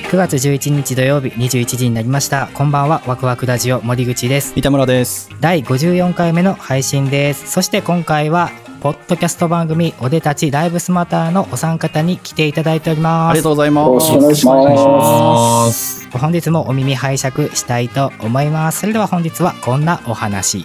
9月11日土曜日21時になりました。こんばんは。ワクワクラジオ森口です。 三田村です。 第54回目の配信です。そして今回はポッドキャスト番組おでたちライブスマターのお三方に来ていただいております。 ありがとうございます。 よろしくお願いします。 本日もお耳拝借したいと思います。それでは本日はこんなお話。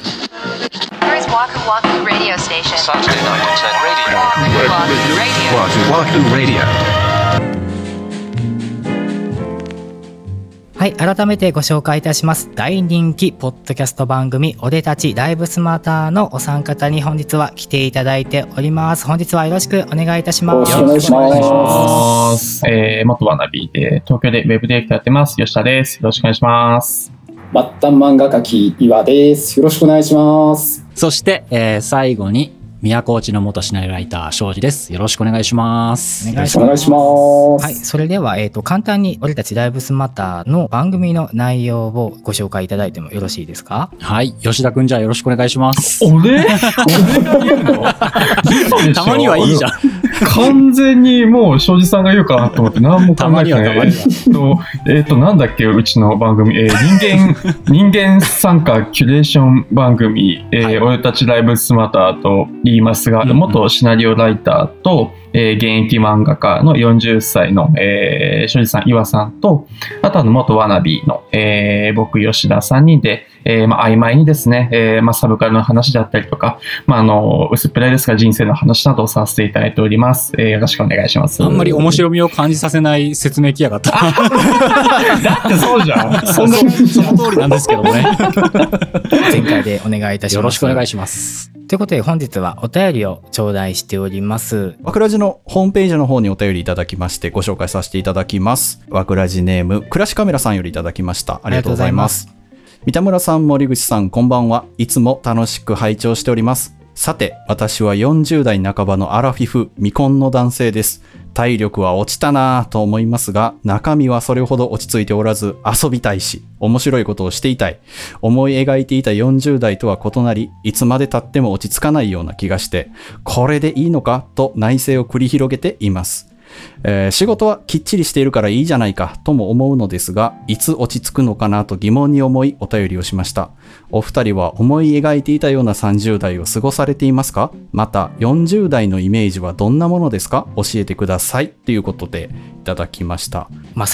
はい、改めてご紹介いたします。大人気ポッドキャスト番組おでたちライブスマターのお三方に本日は来ていただいております。本日はよろしくお願いいたします。 よろしくお願いします。 元ワナビで東京でウェブディレクターやってます吉田です。よろしくお願いします。 末端漫画家木岩です。よろしくお願いします。 そして、最後に宮古内の元シナリオライター庄司です。よろしくお願いします。 お願いします。 はい、それでは、簡単に俺たちライブスマターの番組の内容をご紹介いただいてもよろしいですか？ はい、吉田くんじゃあよろしくお願いします。 俺が言うのたまにはいいじゃん。 完全にもう庄司さんが言うかなと思って何も考えてない。なんだっけうちの番組、人間参加キュレーション番組、俺たちライブスマターと言いますが、元シナリオライターと、現役漫画家の40歳の、庄司さん岩さんと、あと元ワナビの、僕吉田3人で、曖昧にですね、サブカルの話だったりとか、薄っぺらいですが人生の話などをさせていただいております。よろしくお願いします。 あんまり面白みを感じさせない説明きやがった。 だってそうじゃん。 その通りなんですけどもね。 前回でお願いいたします。 よろしくお願いします。 ということで本日はお便りを頂戴しております。 ワクラジのホームページの方にお便りいただきましてご紹介させていただきます。ワクラジネームクラシカメラさんよりいただきました。ありがとうございます。三田村さん、森口さん、こんばんは。いつも楽しく拝聴しております。さて、私は40代半ばのアラフィフ未婚の男性です。体力は落ちたなぁと思いますが、中身はそれほど落ち着いておらず、遊びたいし、面白いことをしていたい。思い描いていた40代とは異なり、いつまで経っても落ち着かないような気がして、これでいいのかと内省を繰り広げています。仕事はきっちりしているからいいじゃないかとも思うのですが、いつ落ち着くのかなと疑問に思いお便りをしました。お二人は思い描いていたような30代を過ごされていますか？また40代のイメージはどんなものですか？教えてくださいということでいただきました。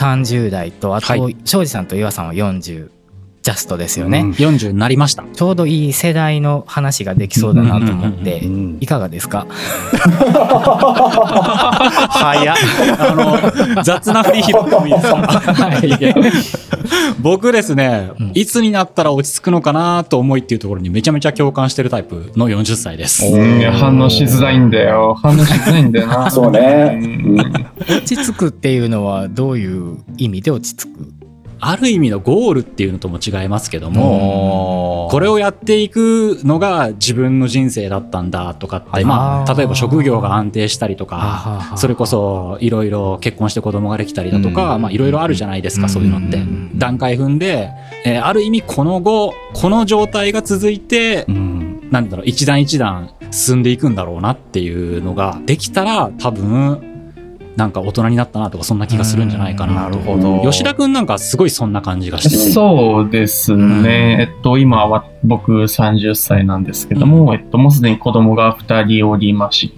30代とあと、庄司さんと岩さんは40ジャストですよね。 40になりました。 ちょうどいい世代の話ができそうだなと思っていかがですか？ 早っ。雑な振り拾ってもいいですか？はい、僕ですね、いつになったら落ち着くのかなと思いっていうところにめちゃめちゃ共感してるタイプの40歳です。 反応しづらいんだよ。な。 そうね。 落ち着くっていうのはどういう意味で落ち着く？ ある意味のゴールっていうのとも違いますけども、これをやっていくのが自分の人生だったんだとかって、例えば職業が安定したりとか、それこそいろいろ結婚して子供ができたりだとか、いろいろあるじゃないですか、そういうのって。段階踏んで、ある意味この後、この状態が続いて、なんだろう、一段一段進んでいくんだろうなっていうのができたら、多分、なんか大人になったなとかそんな気がするんじゃないかな。 なるほど。 吉田くんなんかすごいそんな感じがしてて。 そうですね。今は僕30歳なんですけども、もうすでに子供が2人おりまして、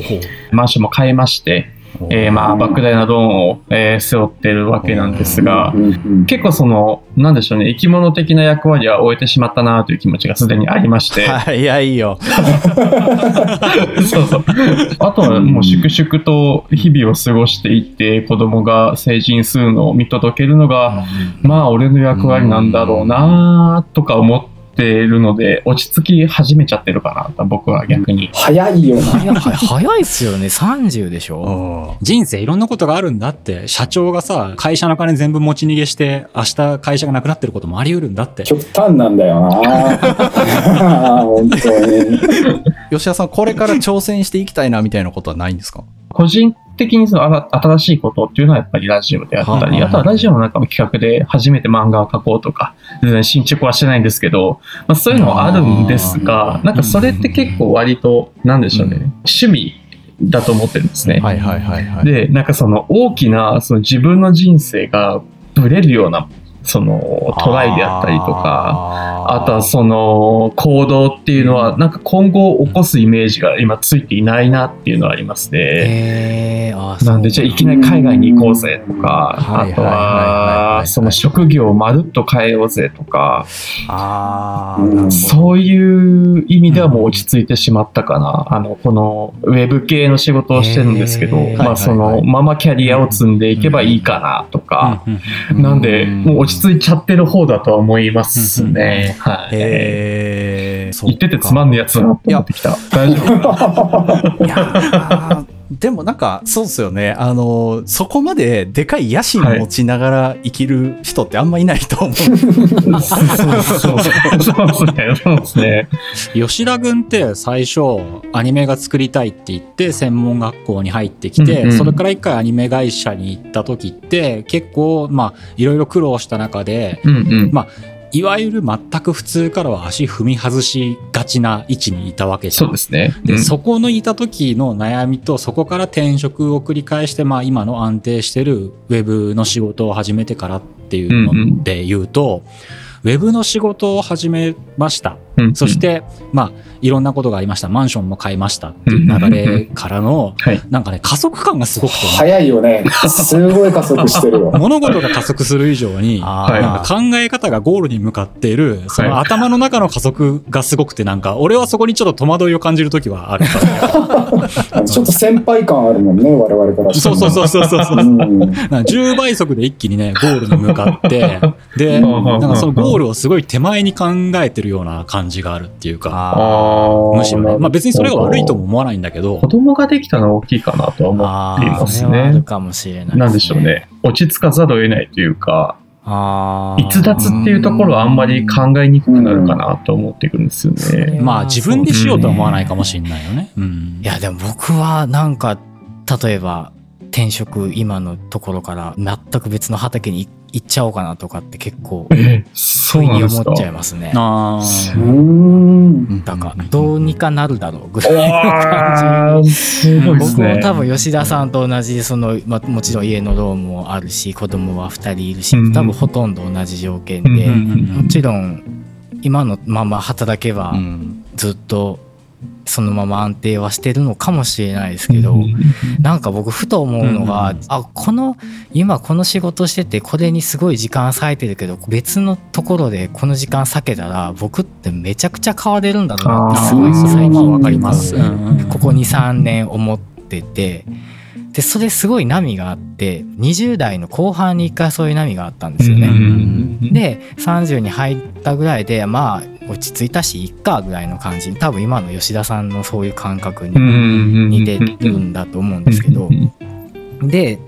マンションも買いまして、莫大なローンを、背負ってるわけなんですが、結構なんでしょうね、生き物的な役割は終えてしまったなという気持ちがすでにありまして。 早いよ。 そう。あとはもう粛々と日々を過ごしていって、子供が成人するのを見届けるのが、俺の役割なんだろうなとか思っててるので落ち着き始めちゃってるかなと僕は逆に。 早いよな。 早いっすよね。30でしょ。 人生いろんなことがあるんだって。社長がさ会社の金全部持ち逃げして明日会社がなくなってることもあり得るんだって。 極端なんだよな。本当に。 吉田さんこれから挑戦していきたいなみたいなことはないんですか？ 個人的に新しいことっていうのはやっぱりラジオであったり、あとはラジオの中の企画で初めて漫画を描こうとか、全然進捗はしてないんですけど、そういうのはあるんですが、なんかそれって結構割となんでしょうね、趣味だと思ってるんですね。 はいはいはいはい。 で、なんかその大きなその自分の人生がブレるようなそのトライであったりとか、あとはその行動っていうのはなんか今後起こすイメージが今ついていないなっていうのはありますね。なんでじゃあいきなり海外に行こうぜとか、あとはその職業をまるっと変えようぜとか、そういう意味ではもう落ち着いてしまったかな。このウェブ系の仕事をしてるんですけど、まあそのままキャリアを積んでいけばいいかなとか、なんでもう落ち着いちゃってる方だとは思いますね。はい。言っててつまんねえやつだなって思ってきた。大丈夫？ いやでもなんかそうですよね。そこまででかい野心持ちながら生きる人ってあんまいないと思う。そうですね。 吉田君って最初アニメが作りたいって言って専門学校に入ってきて、それから一回アニメ会社に行った時って結構まあいろいろ苦労した中で、まあいわゆる全く普通からは足踏み外しがちな位置にいたわけじゃん。 そうですね。 で、そこのいた時の悩みと、そこから転職を繰り返して、まあ今の安定してるウェブの仕事を始めてからっていうので言うと、ウェブの仕事を始めました。そして、まあ、いろんなことがありました。マンションも買いましたっていう流れからの、なんかね、加速感がすごくて、ね。 早いよね。すごい加速してるよ。 物事が加速する以上に、なんか考え方がゴールに向かっている、その頭の中の加速がすごくて、なんか、俺はそこにちょっと戸惑いを感じるときはあるからね。 ちょっと先輩感あるもんね、我々からして。 そう。10倍速で一気にね、ゴールに向かって、で、なんかそのゴールをすごい手前に考えてるような感じがあるっていうか、むしろね、まあ別にそれが悪いとも思わないんだけど、 子供ができたのは大きいかなとは思っていますね。 あるかもしれないですね。 なんでしょうね。落ち着かざるを得ないというか、逸脱っていうところはあんまり考えにくくなるかなと思ってくるんですよね。 まあ自分でしようとは思わないかもしれないよね。 いやでも僕はなんか例えば転職今のところから全く別の畑に行っちゃおうかなとかって結構そうに思っちゃいますね。だからどうにかなるだろうぐらいの感じ。 すごいですね。 僕も多分吉田さんと同じその、まあ、もちろん家のローンもあるし子供は2人いるし、多分ほとんど同じ条件で、もちろん今のまま働けばずっとそのまま安定はしてるのかもしれないですけど、なんか僕ふと思うのが、今この仕事しててこれにすごい時間割いてるけど別のところでこの時間割けたら僕ってめちゃくちゃ変われるんだろうなってすごい最近分かります。ここ 2,3 年思ってて、でそれすごい波があって20代の後半に一回そういう波があったんですよね。で30に入ったぐらいでまあ落ち着いたしいっかぐらいの感じに、多分今の吉田さんのそういう感覚に似てるんだと思うんですけど、で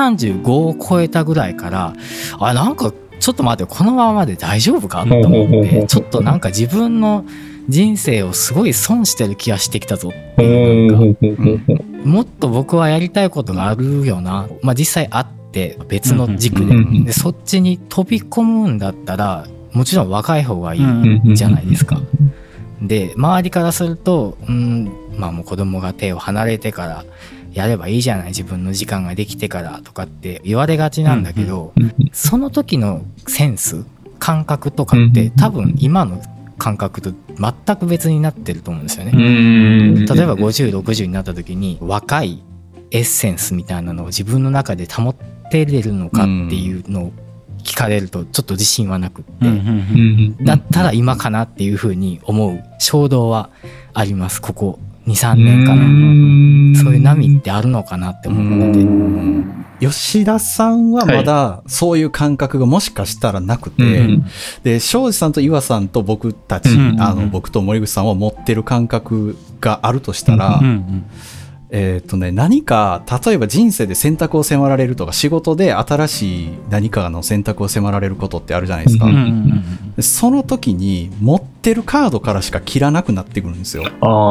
35を超えたぐらいからなんかちょっと待ってこのままで大丈夫かと思って、ちょっとなんか自分の人生をすごい損してる気がしてきたぞっていうもっと僕はやりたいことがあるよな、まあ実際あって別の軸でそっちに飛び込むんだったらもちろん若い方がいいじゃないですか。で周りからするとまあもう子供が手を離れてからやればいいじゃない、自分の時間ができてからとかって言われがちなんだけど、その時のセンス感覚とかって多分今の感覚と全く別になってると思うんですよね。例えば50、60になった時に若いエッセンスみたいなのを自分の中で保ってれるのかっていうのを聞かれるとちょっと自信はなくって、だったら今かなっていうふうに思う衝動はあります。ここ 2,3 年かな。そういう波ってあるのかなって思ってて、 吉田さんはまだそういう感覚がもしかしたらなくて、で庄司さんと岩さんと僕たち、僕と森口さんは持ってる感覚があるとしたら、何か例えば人生で選択を迫られるとか仕事で新しい何かの選択を迫られることってあるじゃないですか。その時に持ってるカードからしか切らなくなってくるんですよ。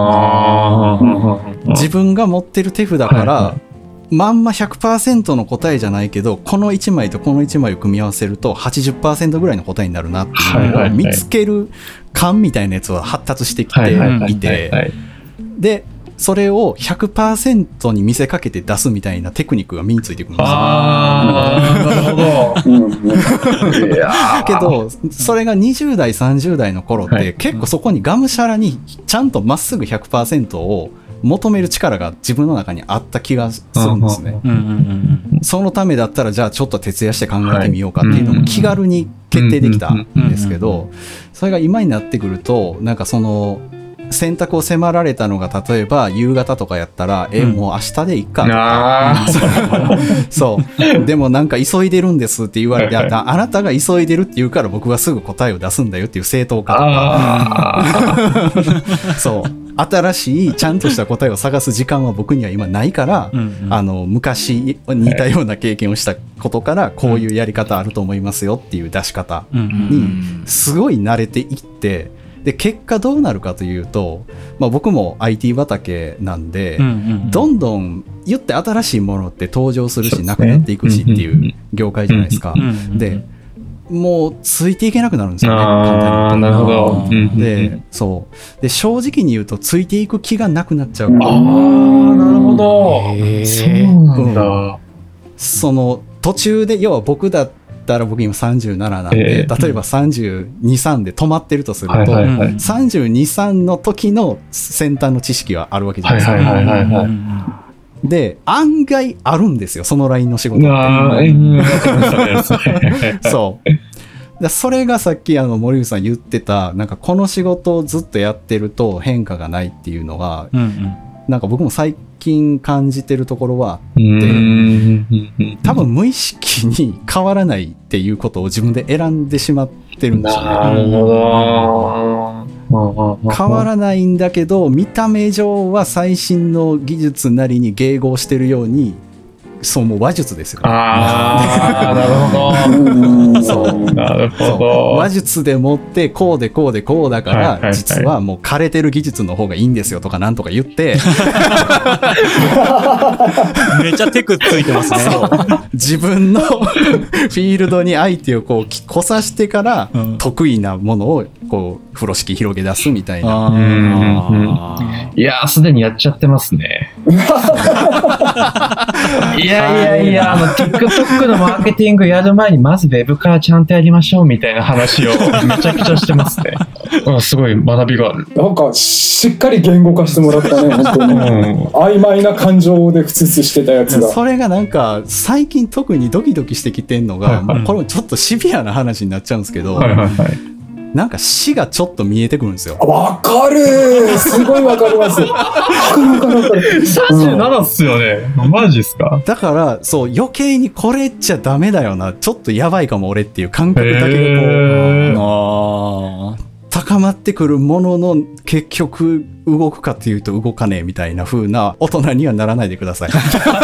自分が持ってる手札から、まんま 100% の答えじゃないけどこの1枚とこの1枚を組み合わせると 80% ぐらいの答えになるなっていうのを見つける勘みたいなやつは発達してきていて、でそれを 100% に見せかけて出すみたいなテクニックが身についてくるんですよ。 なるほど。いやけどそれが20代30代の頃って、はい、結構そこにがむしゃらにちゃんとまっすぐ 100% を求める力が自分の中にあった気がするんですね。そのためだったらじゃあちょっと徹夜して考えてみようかっていうのも気軽に決定できたんですけど、それが今になってくるとなんかその選択を迫られたのが例えば夕方とかやったら、もう明日でいっかとか、そうでもなんか急いでるんですって言われて、あなたが急いでるって言うから僕はすぐ答えを出すんだよっていう正当化とかそう新しいちゃんとした答えを探す時間は僕には今ないから、昔似たような経験をしたことからこういうやり方あると思いますよっていう出し方にすごい慣れていって、で結果どうなるかというと、僕も IT 畑なんで、どんどん言って新しいものって登場するしなくなっていくしっていう業界じゃないですか。でもうついていけなくなるんですよね、簡単に言うと。 なるほど。 で、そうで正直に言うとついていく気がなくなっちゃう。 なるほど。そうなんだ。 その途中で要は僕だったら僕今37なんで、例えば32、3で止まってるとすると、32、3の時の先端の知識はあるわけじゃないですか。で案外あるんですよ、そのラインの仕事って。そうでそれがさっき森口さん言ってた、なんかこの仕事をずっとやってると変化がないっていうのが、なんか僕も最近感じてるところはあって、多分無意識に変わらないっていうことを自分で選んでしまってるんですよね。 なるほど。 変わらないんだけど見た目上は最新の技術なりに迎合してるように、そうもう話術ですよね。 なるほど。 そうなるほど。話術でもってこうでこうでこうだから、実はもう枯れてる技術の方がいいんですよとかなんとか言ってめっちゃテクついてますね。 自分のフィールドに相手をこう来さしてから、得意なものをこう風呂敷広げ出すみたいな。 いやすでにやっちゃってますね。いやTikTok のマーケティングやる前にまずウェブからちゃんとやりましょうみたいな話をめちゃくちゃしてますね。すごい学びがある。 なんかしっかり言語化してもらったね、本当に。曖昧な感情でふつふつしてたやつが。 それがなんか最近特にドキドキしてきてんのが、これもちょっとシビアな話になっちゃうんですけど、なんか死がちょっと見えてくるんですよ。 わかる、すごいわかります。わかる。 37っすよね。マジっすか。 だからそう余計にこれじゃダメだよな、ちょっとやばいかも俺っていう感覚だけがこう高まってくるものの、結局動くかっていうと動かねえみたいな風な大人にはならないでください。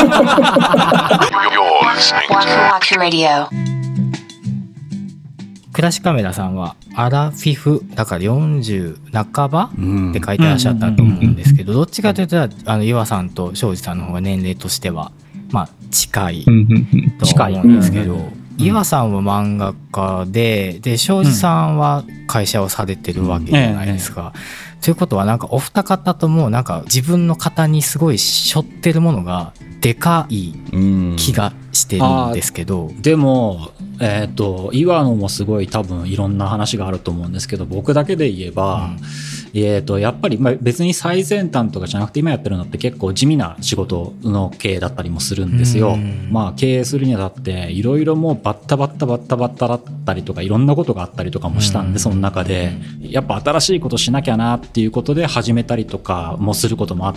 クラシカメラさんはアラフィフだから40半ばって書いてらっしゃったと思うんですけど、どっちかというと岩さんと庄司さんの方が年齢としては近いと思うんですけど、岩さんは漫画家で庄司さんは会社をされてるわけじゃないですか。ということはなんかお二方ともなんか自分の肩にすごい背負ってるものがでかい気がしてるんですけど、 でも岩野もすごい多分いろんな話があると思うんですけど、僕だけで言えば、やっぱり別に最先端とかじゃなくて今やってるのって結構地味な仕事の経営だったりもするんですよ。経営するにあたっていろいろもうバッタバッタだったりとかいろんなことがあったりとかもしたんで、その中でやっぱ新しいことしなきゃなっていうことで始めたりとかもすることもあって、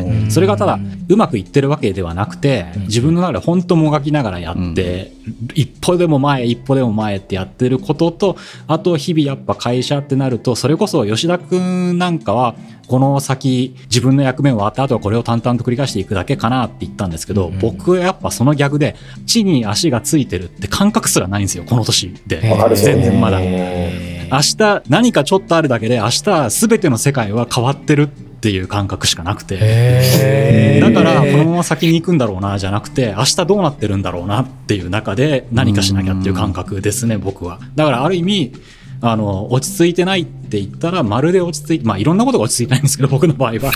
それがただうまくいってるわけではなくて、自分の中で本当もがきながらやって、一歩でも前ってやってることと、あと日々やっぱ会社ってなると、それこそ吉田くんなんかはこの先自分の役目を終わった後はこれを淡々と繰り返していくだけかなって言ったんですけど、僕はやっぱその逆で地に足がついてるって感覚すらないんですよ、この年で。全然まだ明日何かちょっとあるだけで明日全ての世界は変わってるっていう感覚しかなくて、だからこのまま先に行くんだろうなじゃなくて、明日どうなってるんだろうなっていう中で何かしなきゃっていう感覚ですね、僕は。だからある意味落ち着いてないって言ったら、まるで落ち着いて、まあいろんなことが落ち着いてないんですけど、僕の場合は。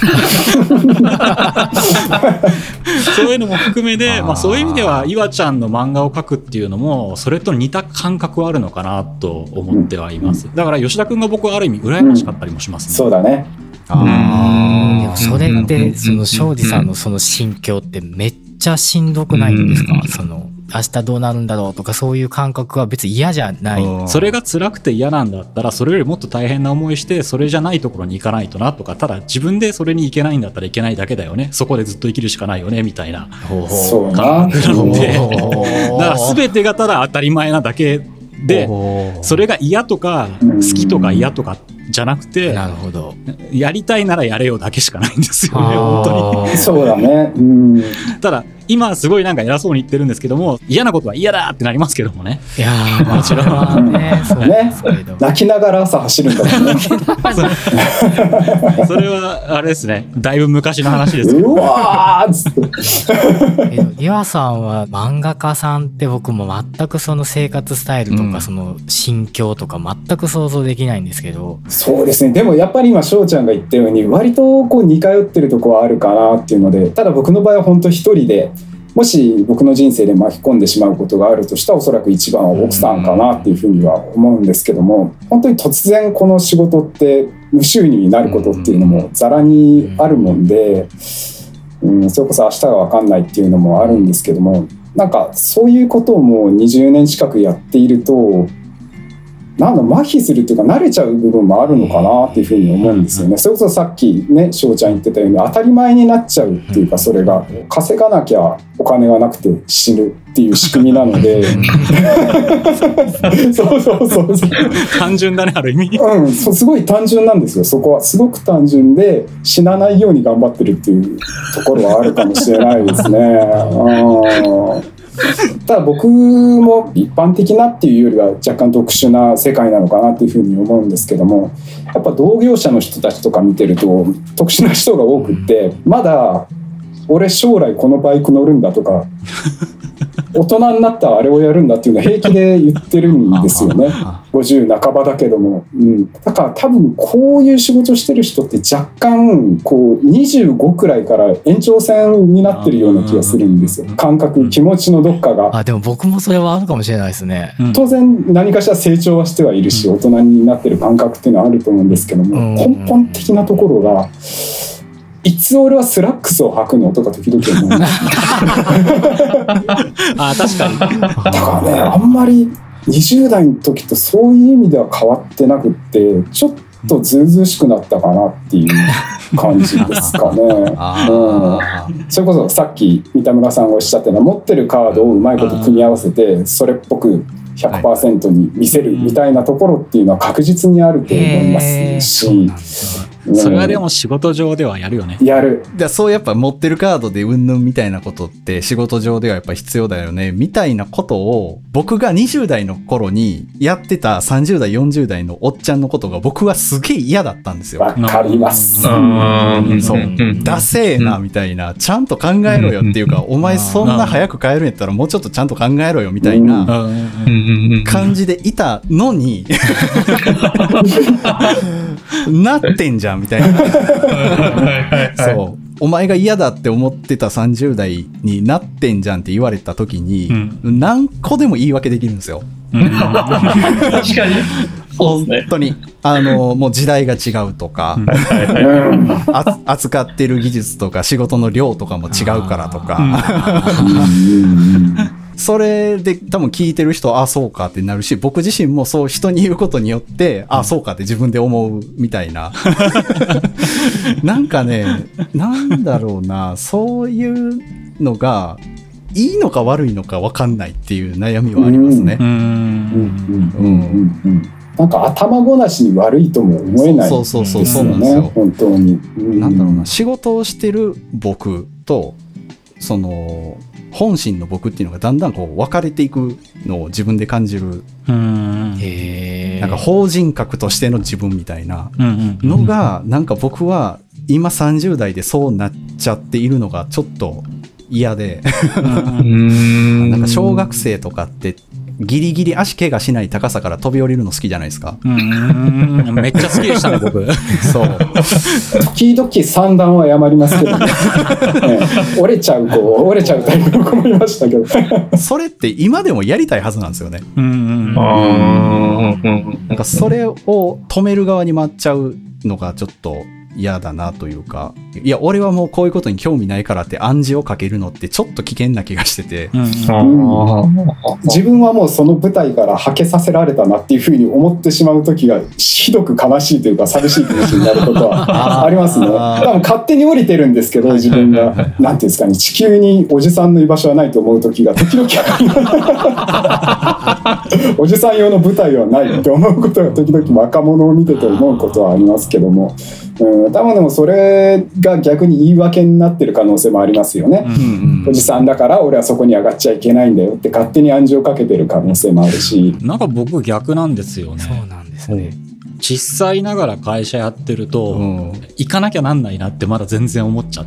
そういうのも含めて、まあそういう意味では、岩ちゃんの漫画を描くっていうのも、それと似た感覚はあるのかなと思ってはいます。だから吉田くんが僕はある意味羨ましかったりもしますね。 そうだね。 でもそれってその庄司さんのその心境ってめっちゃしんどくないんですか？その明日どうなるんだろうとかそういう感覚は別に嫌じゃない。 それが辛くて嫌なんだったらそれよりもっと大変な思いしてそれじゃないところに行かないとなとか、ただ自分でそれに行けないんだったら行けないだけだよね、そこでずっと生きるしかないよねみたいなそう感覚なので、だから全てがただ当たり前なだけで、それが嫌とか好きとか嫌とかじゃなくて、 なるほど、 やりたいならやれよだけしかないんですよね、本当に。 そうだね。 ただ今すごいなんか偉そうに言ってるんですけども、嫌なことは嫌だってなりますけどもね。 いやーもちろんね、そうですけど、 泣きながら朝走るんだもんね。 それはあれですね、だいぶ昔の話ですけど。 うわーっつって。 岩さんは漫画家さんって僕も全くその生活スタイルとかその心境とか全く想像できないんですけど、 そうですね。でもやっぱり今翔ちゃんが言ったように割とこう似通ってるとこはあるかなっていうので、ただ僕の場合は本当一人で、もし僕の人生で巻き込んでしまうことがあるとしたらおそらく一番は奥さんかなっていうふうには思うんですけども、本当に突然この仕事って無収入になることっていうのもざらにあるもんで、それこそ明日が分かんないっていうのもあるんですけども、なんかそういうことをもう20年近くやっていると、麻痺するっていうか慣れちゃう部分もあるのかなっていうふうに思うんですよね。それこそさっきね翔ちゃん言ってたように当たり前になっちゃうっていうか、それが稼がなきゃお金がなくて死ぬっていう仕組みなのでそう単純だね、ある意味。 すごい単純なんですよ。そこはすごく単純で、死なないように頑張ってるっていうところはあるかもしれないですね。ただ僕も一般的なっていうよりは若干特殊な世界なのかなっていうふうに思うんですけども、やっぱ同業者の人たちとか見てると特殊な人が多くって、まだ俺将来このバイク乗るんだとか大人になったらあれをやるんだっていうのを平気で言ってるんですよね。50半ばだけども、だから多分こういう仕事してる人って若干こう25くらいから延長線になってるような気がするんですよ。感覚、気持ちのどっかが。 でも僕もそれはあるかもしれないですね。 当然何かしら成長はしてはいるし、大人になってる感覚っていうのはあると思うんですけども、根本的なところがいつ俺はスラックスを履くのとか時々思うんです確かに。 だからね、あんまり20代の時とそういう意味では変わってなくって、ちょっとずうずうしくなったかなっていう感じですかね。それこそさっき三田村さんがおっしゃったのは、持ってるカードをうまいこと組み合わせてそれっぽく 100% に見せるみたいなところっていうのは確実にあると思いますし、 それはでも仕事上ではやるよね。 やる。 そうやっぱ持ってるカードでうんぬんみたいなことって仕事上ではやっぱ必要だよねみたいなことを、僕が20代の頃にやってた30代40代のおっちゃんのことが僕はすげえ嫌だったんですよ。 わかります。 そうダセーなみたいな、ちゃんと考えろよっていうか、お前そんな早く帰るんやったらもうちょっとちゃんと考えろよみたいな感じでいたのになってんじゃんみたいなそう、お前が嫌だって思ってた30代になってんじゃんって言われた時に、何個でも言い訳できるんですよ。 確かに本当にもう時代が違うとか、扱ってる技術とか仕事の量とかも違うからとかそれで多分聞いてる人あそうかってなるし、僕自身もそう人に言うことによってあそうかって自分で思うみたいななんかね、なんだろうな、そういうのがいいのか悪いのか分かんないっていう悩みはありますね。 なんか頭ごなしに悪いとも思えないですよね、本当に。 なんだろうな、仕事をしてる僕とその本心の僕っていうのがだんだんこう分かれていくのを自分で感じる。なんか法人格としての自分みたいなのが、なんか僕は今30代でそうなっちゃっているのがちょっと嫌でなんか小学生とかってギリギリ足怪我しない高さから飛び降りるの好きじゃないですか。 めっちゃ好きでしたね、僕。 そう。 時々3段は謝りますけどね。折れちゃうタイプの子もいましたけど。 それって今でもやりたいはずなんですよね。なんかそれを止める側に回っちゃうのがちょっと嫌だなというか、いや俺はもうこういうことに興味ないからって暗示をかけるのってちょっと危険な気がしてて、 自分はもうその舞台からはけさせられたなっていうふうに思ってしまう時がひどく悲しいというか寂しい気持ちになることはありますね。多分勝手に降りてるんですけど、自分がなんていうんですかね、地球におじさんの居場所はないと思う時が時々おじさん用の舞台はないって思うことが時々若者を見てて思うことはありますけども、多分でもそれが逆に言い訳になってる可能性もありますよね。おじさんだから俺はそこに上がっちゃいけないんだよって勝手に暗示をかけてる可能性もあるし、 なんか僕逆なんですよね。 そうなんですね。 小さいながら会社やってると、行かなきゃなんないなってまだ全然思っちゃって、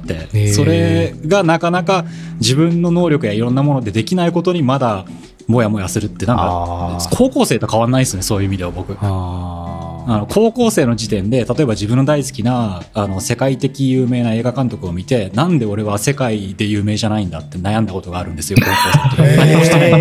それがなかなか自分の能力やいろんなものでできないことにまだモヤモヤするって、なんか高校生と変わんないですね、そういう意味では僕。高校生の時点で例えば自分の大好きな世界的有名な映画監督を見て、なんで俺は世界で有名じゃないんだって悩んだことがあるんですよ、高校生の時。何もしてない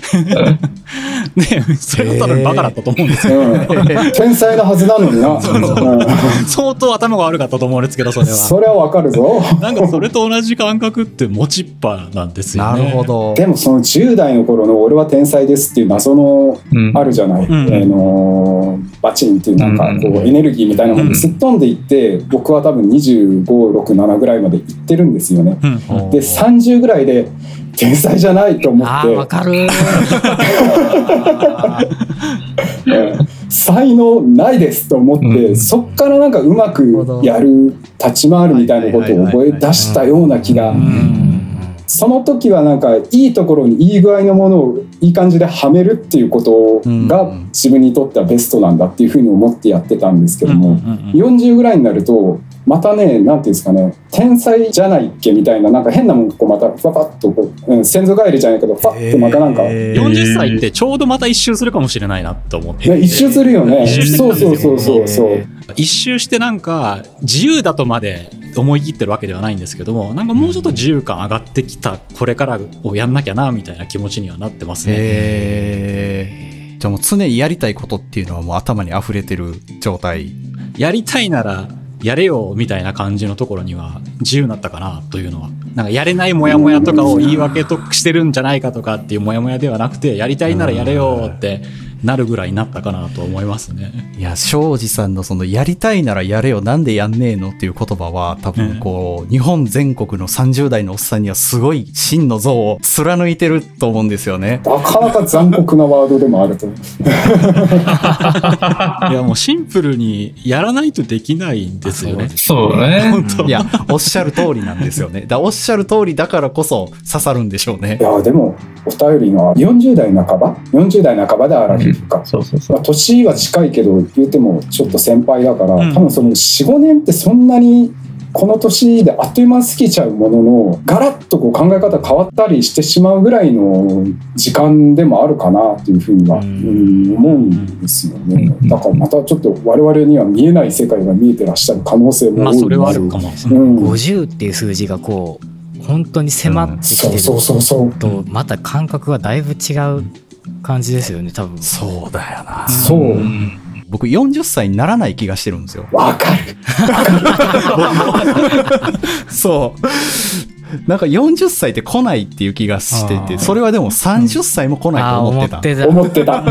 ね、それは多分バカだったと思うんですよ、 天才なはずなのにな。 相当頭が悪かったと思うんですけど、それはそれはわかるぞ。 なんかそれと同じ感覚って持ちっぱなんですよね。 なるほど。 でもその10代の頃の俺は天才ですっていう謎のあるじゃない、バチンっていうなんかこうエネルギーみたいなものですっ飛んでいって、僕は多分25、6、7ぐらいまで行ってるんですよね。で30ぐらいで天才じゃないと思って、 わかる才能ないですと思って、そっからなんかうまくやる立ち回るみたいなことを覚え出したような気が、その時はなんかいいところにいい具合のものをいい感じではめるっていうことが自分にとってはベストなんだっていうふうに思ってやってたんですけども、40ぐらいになるとまたね、なんていうんですかね、天才じゃないっけみたいな、なんか変なもんこうまたパパッとこう、先祖返りじゃないけどパッとまたなんか、 40歳ってちょうどまた一周するかもしれないなと思って、 一周するよね。そう一周してなんか自由だとまで思い切ってるわけではないんですけども、なんかもうちょっと自由感上がってきたこれからをやんなきゃなみたいな気持ちにはなってますね。 じゃあもう常にやりたいことっていうのはもう頭に溢れてる状態。 やりたいならやれよみたいな感じのところには自由になったかなというのは、なんかやれないモヤモヤとかを言い訳としてるんじゃないかとかっていうモヤモヤではなくて、やりたいならやれよってなるぐらいになったかなと思いますね。 いや、庄司さんのそのやりたいならやれよ、なんでやんねえのっていう言葉は多分こう、日本全国の30代のおっさんにはすごい真の像を貫いてると思うんですよね。 なかなか残酷なワードでもあると思う。 いや、もうシンプルにやらないとできないんですよね。 そうね。 いや、おっしゃる通りなんですよね。おっしゃる通りだからこそ刺さるんでしょうね。 いや、でもお便りの40代半ばでアラフィフか、年は近いけど言うてもちょっと先輩だから、多分その 4,5 年ってそんなにこの年であっという間過ぎちゃうものの、ガラッとこう考え方変わったりしてしまうぐらいの時間でもあるかなというふうには、思うんですよね。だからまたちょっと我々には見えない世界が見えてらっしゃる可能性も多い。 それはあるかも。 50っていう数字がこう本当に迫ってきてると、また感覚がだいぶ違う感じですよね、多分。 そうだよな。 そう。 僕40歳にならない気がしてるんですよ。 わかる。 そう。なんか40歳って来ないっていう気がしてて、それはでも30歳も来ないと思ってた。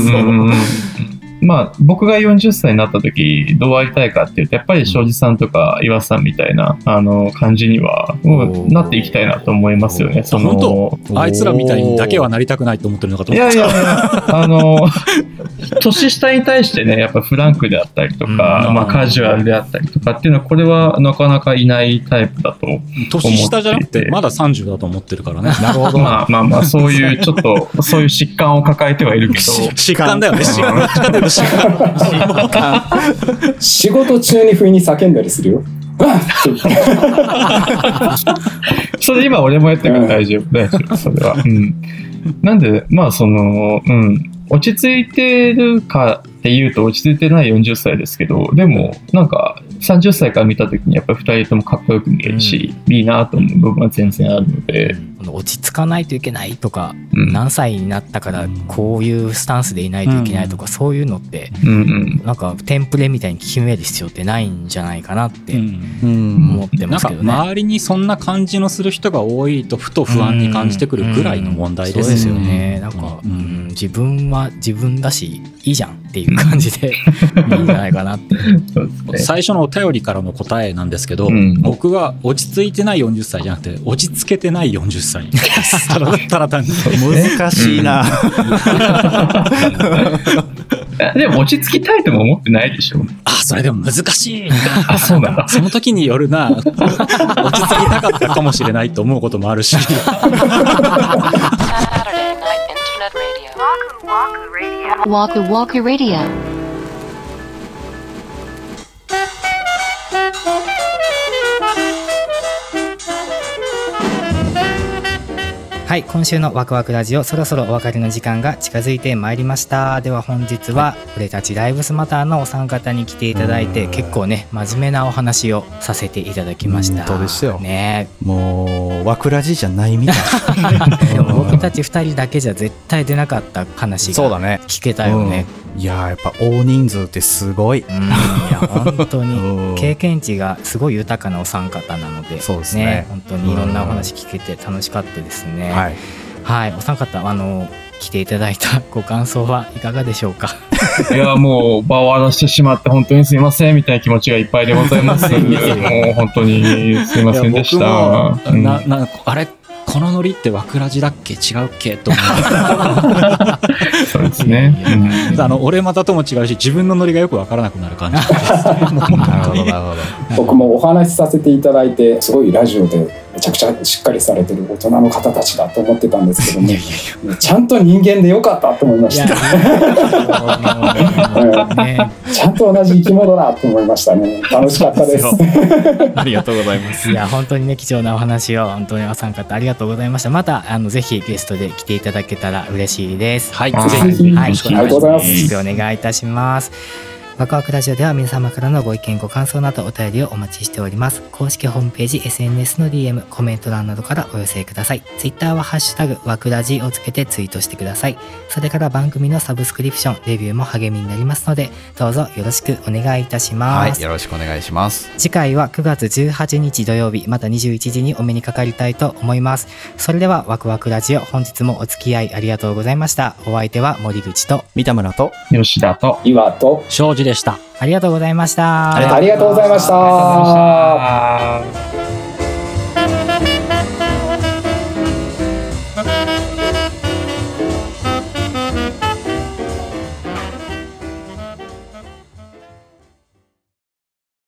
まあ、僕が40歳になった時どうありたいかっていうと、やっぱり庄司さんとか岩さんみたいな感じにはなっていきたいなと思いますよね。 本当あいつらみたいにだけはなりたくないと思ってるのかと思って。 いや年下に対してね、やっぱフランクであったりとか、まあ、カジュアルであったりとかっていうのは、これはなかなかいないタイプだと思っていて。 年下じゃなくてまだ30だと思ってるからね。 なるほど。 まあそういうちょっとそういう疾患を抱えてはいるけど疾患だよね。 仕事中に不意に叫んだりするよ。 それ今俺もやってるから大丈夫、それは。なんで、まあ落ち着いてるかっていうと落ち着いてない40歳ですけど、でもなんか30歳から見た時にやっぱり2人ともかっこよく見えるし、いいなと思う部分は全然あるので、 落ち着かないといけないとか、何歳になったからこういうスタンスでいないといけないとか、そういうのって、なんかテンプレみたいに決める必要ってないんじゃないかなって思ってますけどね。 なんか周りにそんな感じのする人が多いとふと不安に感じてくるぐらいの問題ですよね。 そうですよね。なんか、自分は自分だしいいじゃんっていう感じでいいんじゃないかなって最初のお便りからの答えなんですけど、僕は落ち着いてない40歳じゃなくて落ち着けてない40歳ただ単に難しいな。 でも落ち着きたいとも思ってないでしょ。 それでも難しい。 そうなんだ。 その時によるな。落ち着きたかったかもしれないと思うこともあるし。 Waku Waku Radio. はい、今週のワクワクラジオ、そろそろお別れの時間が近づいてまいりました。では本日は俺たちライブスマターのお三方に来ていただいて、結構ね真面目なお話をさせていただきました。 そうですよね。 もうワクラジじゃないみたい。 でも僕たち2人だけじゃ絶対出なかった話が聞けたよね。 いややっぱ大人数ってすごい。いや本当に経験値がすごい豊かなお三方なので、 そうですね。 本当にいろんなお話聞けて楽しかったですね。はい、お三方来ていただいたご感想はいかがでしょうか。 いやもう場を荒らしてしまって本当にすいませんみたいな気持ちがいっぱいでございます。もう本当にすいませんでした。 あれこのノリってワクラジだっけ違うっけと思う。そうですね。 俺またとも違うし自分のノリがよくわからなくなる感じです。 僕もお話しさせていただいてすごいラジオでめちゃくちゃしっかりされてる大人の方たちだと思ってたんですけども、ちゃんと人間でよかったと思いました。ちゃんと同じ生き物だと思いましたね。楽しかったです。 ありがとうございます。 いや本当にね貴重なお話を本当にお三方ありがとうございました。またぜひゲストで来ていただけたら嬉しいです。 はい、 ぜひ、ありがとうございます。 お願いいたします。ワクワクラジオでは皆様からのご意見ご感想などお便りをお待ちしております。公式ホームページ SNS の DM コメント欄などからお寄せください。ツイッターはハッシュタグワクラジをつけてツイートしてください。それから番組のサブスクリプションレビューも励みになりますのでどうぞよろしくお願いいたします。 はい、よろしくお願いします。 次回は9月18日土曜日また21時にお目にかかりたいと思います。それではワクワクラジオ本日もお付き合いありがとうございました。お相手は森口と三田村と吉田と岩と庄司でした。 ありがとうございました。 ありがとうございました。